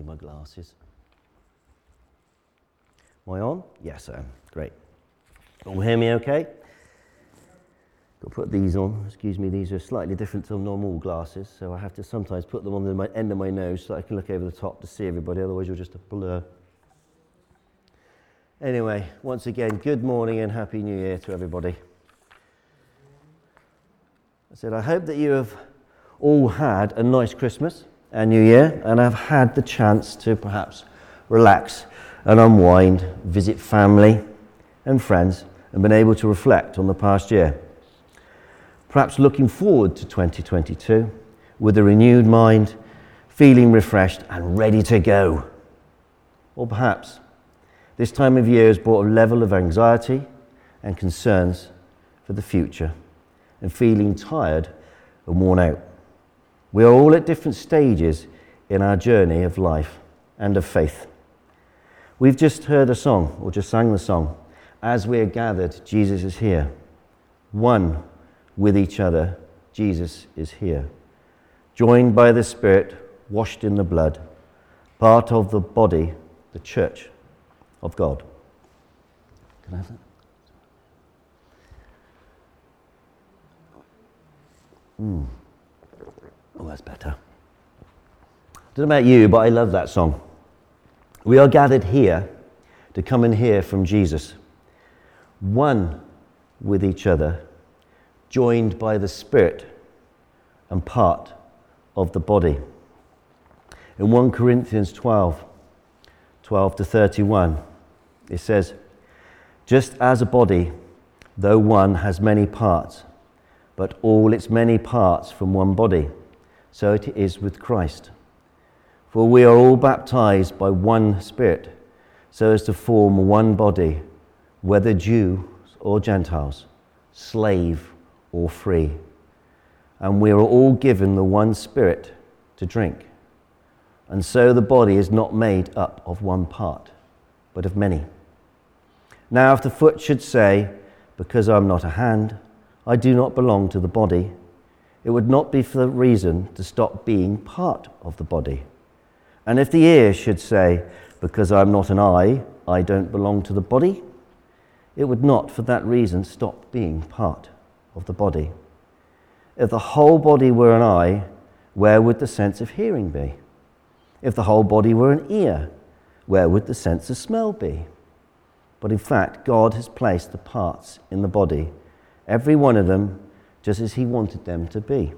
my glasses. Am I on? Yes, I am. Great. All hear me okay? Got to put these on. Excuse me, these are slightly different to normal glasses, so I have to sometimes put them on the end of my nose so I can look over the top to see everybody, otherwise you're just a blur. Anyway, once again, good morning and Happy New Year to everybody. I said, I hope that you have all had a nice Christmas and New Year and have had the chance to perhaps relax and unwind, visit family and friends, and been able to reflect on the past year. Perhaps looking forward to 2022 with a renewed mind, feeling refreshed and ready to go. Or perhaps this time of year has brought a level of anxiety and concerns for the future and feeling tired and worn out. We are all at different stages in our journey of life and of faith. We've just heard a song, or just sang the song, As we are gathered, Jesus is here. One with each other, Jesus is here. Joined by the Spirit, washed in the blood, part of the body, the church of God. Can I have that? Oh, that's better. I don't know about you, but I love that song. We are gathered here to come and hear from Jesus. One with each other, joined by the Spirit and part of the body. In 1 Corinthians 12 to 31, it says, just as a body, though one, has many parts, but all its many parts from one body, so it is with Christ. For we are all baptized by one Spirit, so as to form one body, whether Jews or Gentiles, slave or free. And we are all given the one Spirit to drink. And so the body is not made up of one part, but of many. Now if the foot should say, because I am not a hand, I do not belong to the body, it would not be for the reason to stop being part of the body. And if the ear should say, because I am not an eye, I don't belong to the body, it would not for that reason stop being part of the body. If the whole body were an eye, where would the sense of hearing be? If the whole body were an ear, where would the sense of smell be? But in fact, God has placed the parts in the body, every one of them, just as he wanted them to be.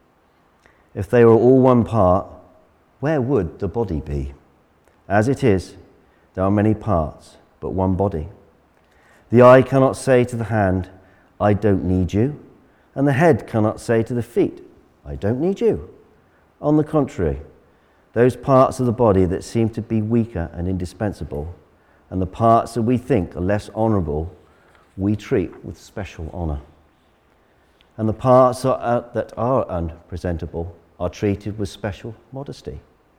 If they were all one part, where would the body be? As it is, there are many parts, but one body. The eye cannot say to the hand, I don't need you, and the head cannot say to the feet, I don't need you. On the contrary, those parts of the body that seem to be weaker and indispensable, and the parts that we think are less honourable, we treat with special honour. And the parts that are unpresentable are treated with special modesty.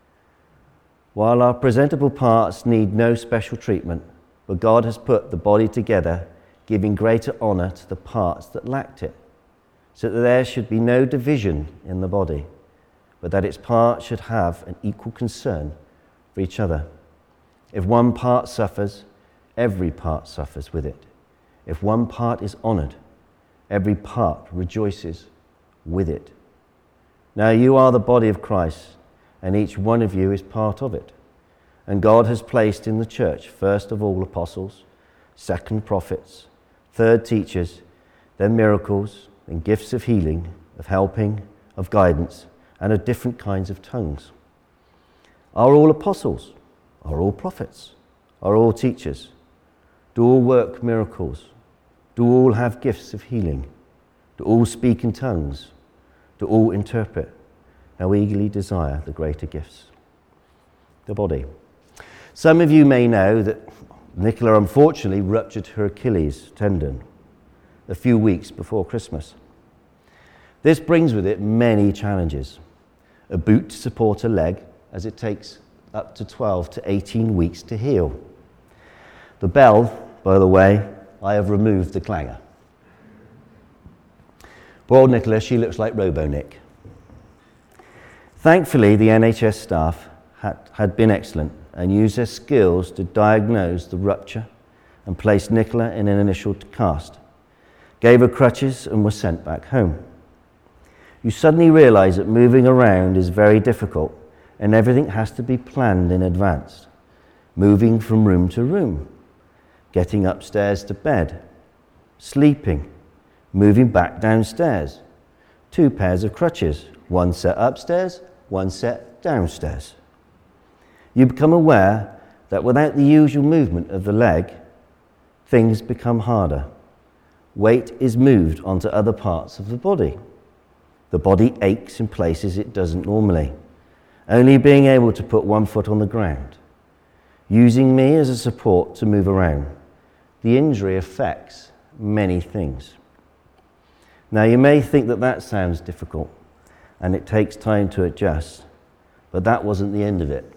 While our presentable parts need no special treatment, but God has put the body together, giving greater honour to the parts that lacked it, so that there should be no division in the body, but that its parts should have an equal concern for each other. If one part suffers, every part suffers with it. If one part is honoured, every part rejoices with it. Now you are the body of Christ, and each one of you is part of it. And God has placed in the church, first of all, apostles, second, prophets, third, teachers, then miracles, then gifts of healing, of helping, of guidance, and of different kinds of tongues. Are all apostles? Are all prophets? Are all teachers? Do all work miracles? Do all have gifts of healing? Do all speak in tongues? Do all interpret? Now eagerly desire the greater gifts. The body. Some of you may know that Nicola unfortunately ruptured her Achilles tendon a few weeks before Christmas. This brings with it many challenges. A boot to support a leg, as it takes up to 12 to 18 weeks to heal. The bell, by the way, I have removed the clanger. Poor old Nicola, she looks like Robo-Nick. Thankfully, the NHS staff had been excellent and used their skills to diagnose the rupture and place Nicola in an initial cast, gave her crutches and was sent back home. You suddenly realize that moving around is very difficult and everything has to be planned in advance. Moving from room to room, getting upstairs to bed, sleeping, moving back downstairs. 2 pairs of crutches, 1 set upstairs, 1 set downstairs. You become aware that without the usual movement of the leg, things become harder. Weight is moved onto other parts of the body. The body aches in places it doesn't normally, only being able to put 1 foot on the ground. Using me as a support to move around, the injury affects many things. Now you may think that sounds difficult and it takes time to adjust, but that wasn't the end of it.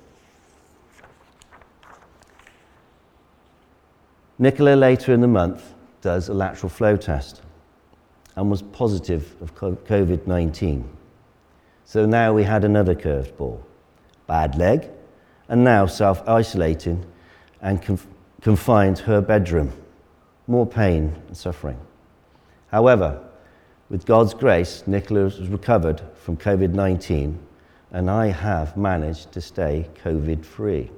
Nicola later in the month does a lateral flow test and was positive of COVID-19. So now we had another curved ball, bad leg, and now self-isolating and confined to her bedroom. More pain and suffering. However, with God's grace, Nicola has recovered from COVID-19 and I have managed to stay COVID-free.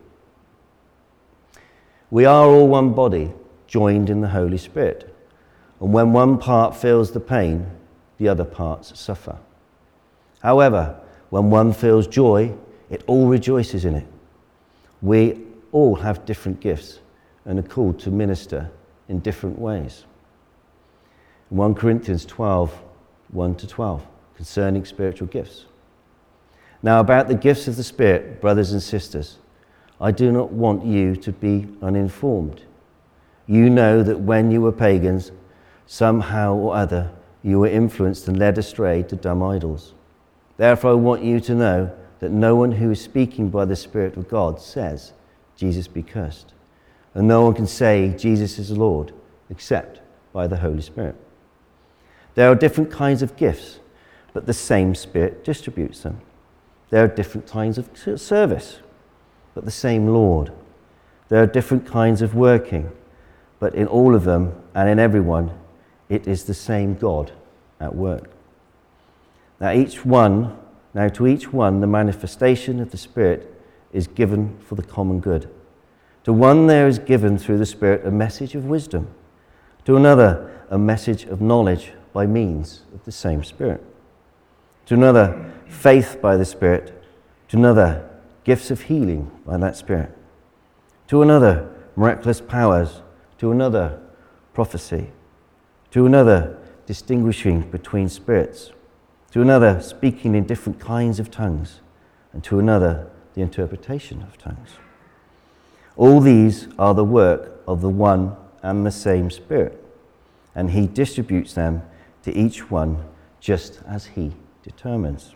We are all one body, joined in the Holy Spirit. And when one part feels the pain, the other parts suffer. However, when one feels joy, it all rejoices in it. We all have different gifts and are called to minister in different ways. 1 Corinthians 12, 1-12, concerning spiritual gifts. Now about the gifts of the Spirit, brothers and sisters, I do not want you to be uninformed. You know that when you were pagans, somehow or other, you were influenced and led astray to dumb idols. Therefore I want you to know that no one who is speaking by the Spirit of God says, Jesus be cursed. And no one can say, Jesus is Lord, except by the Holy Spirit. There are different kinds of gifts, but the same Spirit distributes them. There are different kinds of service, but the same Lord. There are different kinds of working, but in all of them and in everyone, it is the same God at work. Now to each one, the manifestation of the Spirit is given for the common good. To one there is given through the Spirit a message of wisdom. To another, a message of knowledge by means of the same Spirit. To another, faith by the Spirit. To another, gifts of healing by that Spirit. To another, miraculous powers. To another, prophecy. To another, distinguishing between spirits. To another, speaking in different kinds of tongues. And to another, the interpretation of tongues. All these are the work of the one and the same Spirit, and He distributes them to each one just as He determines.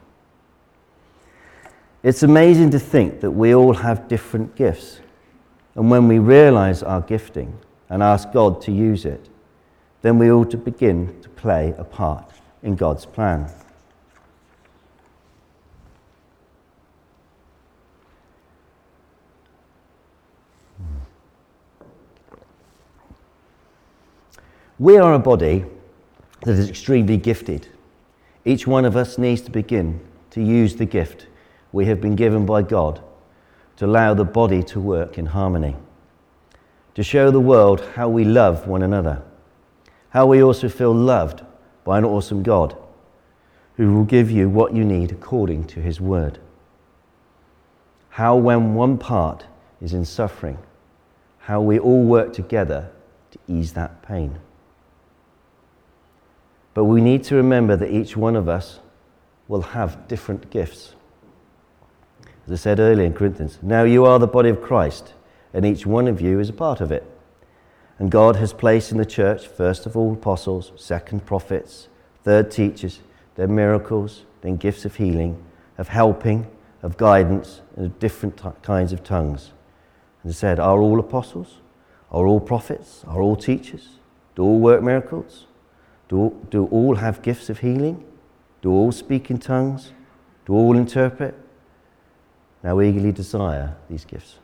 It's amazing to think that we all have different gifts, and when we realize our gifting and ask God to use it, then we ought to begin to play a part in God's plan. We are a body that is extremely gifted. Each one of us needs to begin to use the gift we have been given by God to allow the body to work in harmony, to show the world how we love one another, how we also feel loved by an awesome God who will give you what you need according to His word. How when one part is in suffering, how we all work together to ease that pain. But we need to remember that each one of us will have different gifts. As I said earlier in Corinthians, now you are the body of Christ, and each one of you is a part of it. And God has placed in the church, first of all, apostles, second, prophets, third, teachers, then miracles, then gifts of healing, of helping, of guidance, and of different kinds of tongues. And I said, are all apostles? Are all prophets? Are all teachers? Do all work miracles? Do all have gifts of healing? Do all speak in tongues? Do all interpret? now eagerly desire these gifts.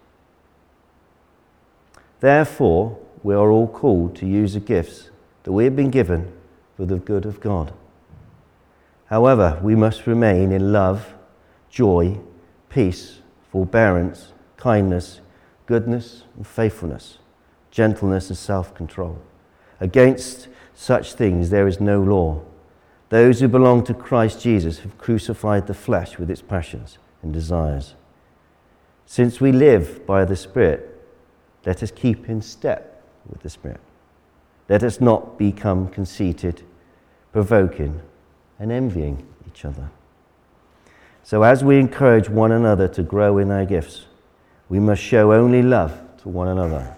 Therefore, we are all called to use the gifts that we have been given for the good of God. However, we must remain in love, joy, peace, forbearance, kindness, goodness and faithfulness, gentleness and self-control. Against such things there is no law. Those who belong to Christ Jesus have crucified the flesh with its passions and desires. Since we live by the Spirit, let us keep in step with the Spirit. Let us not become conceited, provoking, and envying each other. So as we encourage one another to grow in our gifts, we must show only love to one another.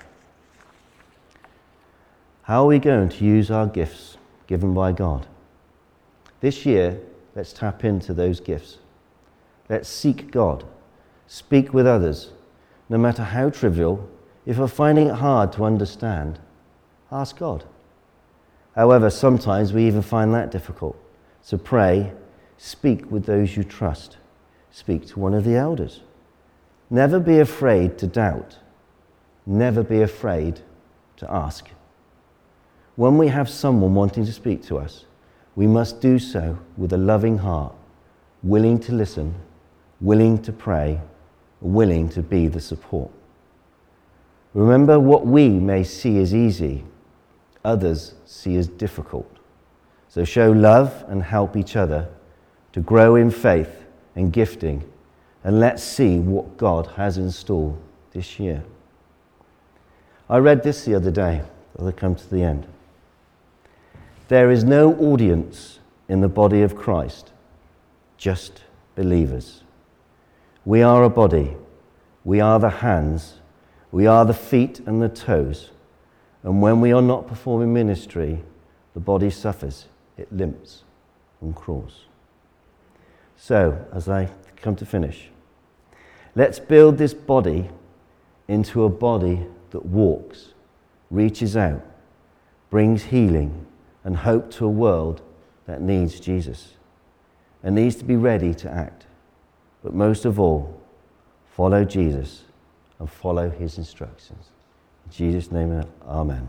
How are we going to use our gifts given by God? This year, let's tap into those gifts. Let's seek God. Speak with others. No matter how trivial, if we're finding it hard to understand, ask God. However, sometimes we even find that difficult. So pray, speak with those you trust. Speak to one of the elders. Never be afraid to doubt. Never be afraid to ask. When we have someone wanting to speak to us, we must do so with a loving heart, willing to listen, willing to pray, willing to be the support. Remember, what we may see as easy, others see as difficult. So show love and help each other to grow in faith and gifting, and let's see what God has in store this year. I read this the other day, as I come to the end. There is no audience in the body of Christ, just believers. We are a body. We are the hands. We are the feet and the toes. And when we are not performing ministry, the body suffers. It limps and crawls. So, as I come to finish, let's build this body into a body that walks, reaches out, brings healing and hope to a world that needs Jesus and needs to be ready to act. But most of all, follow Jesus and follow his instructions. In Jesus' name, amen.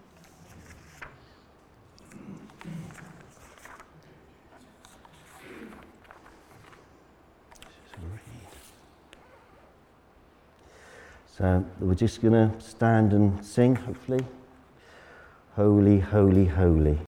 So we're just going to stand and sing, hopefully. Holy, holy, holy.